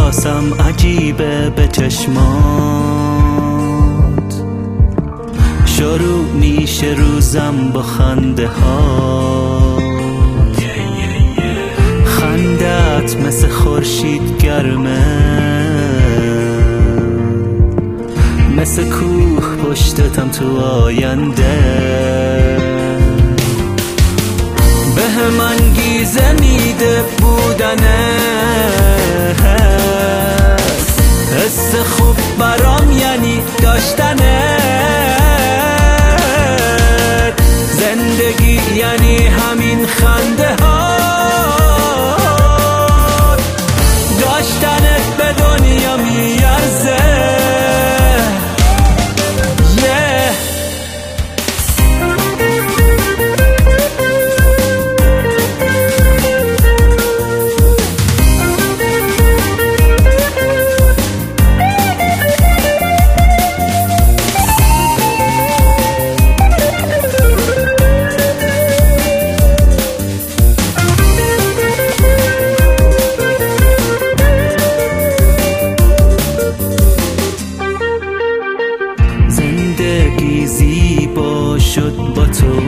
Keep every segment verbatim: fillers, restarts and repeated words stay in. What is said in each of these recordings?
احساسم عجیبه به چشمات، شروع میشه روزم با خنده ها. خندت مثل خورشید گرمه، مثل کوه پشتتم تو آینده. به من انگیزه میده بودنه، حس خوب برام یعنی داشتنه. زندگی یعنی همین خنده ها، داشتنت به دنیا میارزه. زیبا شد با تو،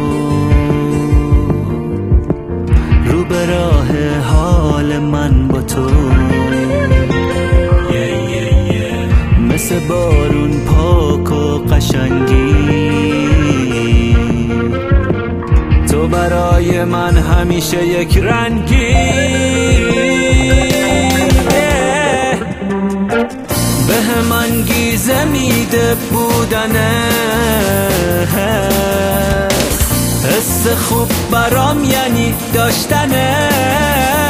رو به راه حال من با تو. مثل بارون پاک و قشنگی، تو برای من همیشه یک رنگی. به من انگیزه میده بودنه، حس خوب برام یعنی داشتنه.